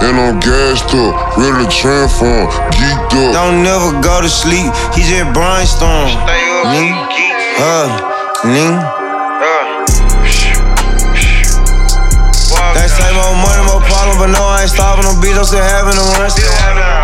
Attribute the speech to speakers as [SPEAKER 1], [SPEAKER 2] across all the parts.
[SPEAKER 1] and I'm gassed up, ready to transform, geeked up.
[SPEAKER 2] Don't never go to sleep, he just brainstorm.
[SPEAKER 3] Stay up,
[SPEAKER 2] Ning. They say more money, more problem, but no, I ain't stopping them beats, I'm still having them runs.
[SPEAKER 3] Bill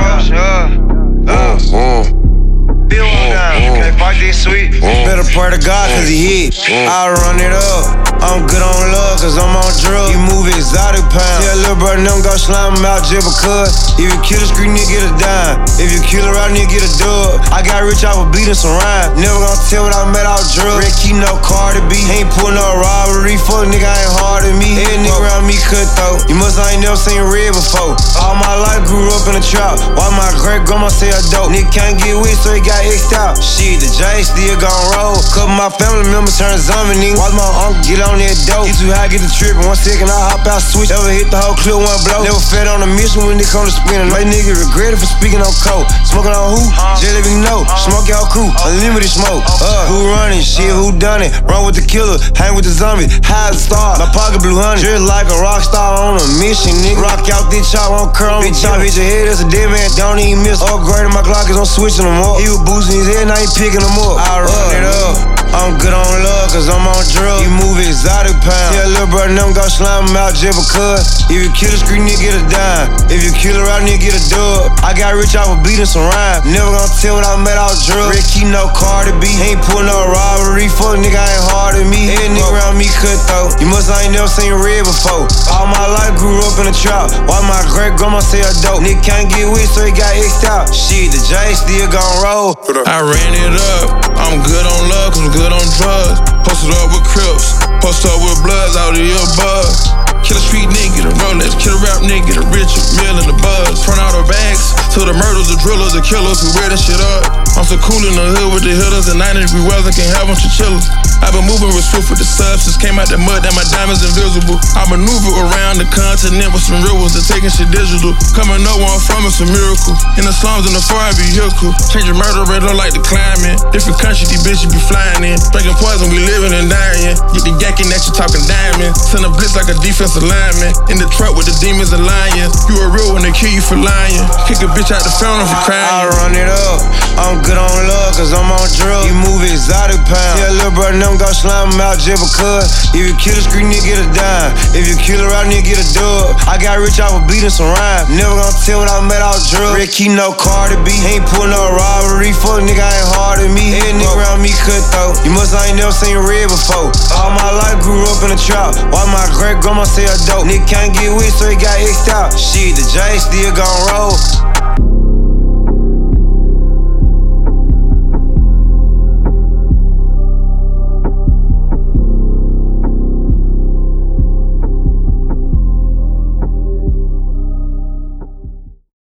[SPEAKER 3] down, can't fight this sweet.
[SPEAKER 2] Better pray to God, cause he hit. I run it up. I'm good on love, cause I'm on drugs. You move exotic pounds. Tell little brother, them go slime him out just because. If you kill a street, nigga, get a dime. If you kill a rap, nigga, get a dub. I got rich off of beating some rhyme. Never gonna tell what I made out drugs. Red key, no car to be. Ain't pulling no robbery. Fuck nigga, ain't hard than me. Every nigga around me cut though. You must ain't never seen red before. All my life grew up in the trap. Why my great grandma say I dope? Nigga can't get with, so he got X'd out. Shit, the J still gon' roll. Couple my family members turn zombie, nigga. Watch my uncle get on that dope. Get too high, get the trip. In 1 second, I hop out, switch. Never hit the whole clip, one blow. Never fed on a mission when it come to spinning. My nigga regretted for speaking on coke. Smoking on who? Jelly bean no. Smoke y'all crew, unlimited smoke. Who running? Shit, who done it? Run with the killer, hang with the zombie. High as a star, my pocket blue honey. Just like a rock star on a mission, nigga. Rock out this chop on curl. Bitch, chop hit your head as a dead man. Don't even miss. Upgrading my Glock, cause I'm switching them up. He was boosting his head, now he picking them up. I run it up. I'm good on love, cause I'm on drugs. You move exotic pounds. Tell little brother, them go slime him out just because. If you kill a street, nigga, get a dime. If you kill a rap, nigga, get a dub. I got rich off of beating some rhyme. Never gonna tell what I made out drugs. Red key, no car to be. Ain't pulling no robbery. Fuck nigga, ain't hard than me. Every nigga around me cut though. You must ain't never seen red before. All my life grew up in the trap. Why my great grandma say I dope? Nigga can't get with, so he got X'd out. Shit, the J still gon' roll.
[SPEAKER 4] I ran it up. I'm good on love, cause I'm good on drugs. Posted up with Crips, posted up with Bloods out of your buzz. Kill a street nigga, the Rolex, kill a rap nigga, the Richard Mill and the Buzz. Front out of bags, to the murders, the drillers, the killers who wear that shit up. I'm so cool in the hood with the hitters, and 90-degree weather can't have them chinchillas. I've been moving with swift with the substance, came out the mud, that my diamonds invisible. I maneuver around the continent with some real ones, and taking shit digital. Coming no one from it's a miracle. In the slums, in the foreign vehicle. Changing murder rate, don't like the climate. Different country, these bitches be flying in. Drinking poison, we living and dying. Get the yakking that you talking diamond. Send a blitz like a defensive lineman. In the truck with the demons and lions. You a real one, they kill you for lying. Kick a bitch out the phone if you crying.
[SPEAKER 2] I run it up. I'm good on love, cause I'm on drugs. You move exotic pounds. Tell little brother, them go slime him out just because. If you kill a street, nigga, get a dime. If you kill a rap, nigga, get a dub. I got rich off of beating some rhyme. Never gonna tell what I made out drugs. Red key, no car to be. Ain't pulling no robbery. Fuck nigga, ain't hard than me. Every nigga around me cut though. You must ain't never seen red before. All my life grew up in the trap. Why my great grandma say I dope? Nigga can't get with, so he got X'd out. Shit, the J still gon' roll.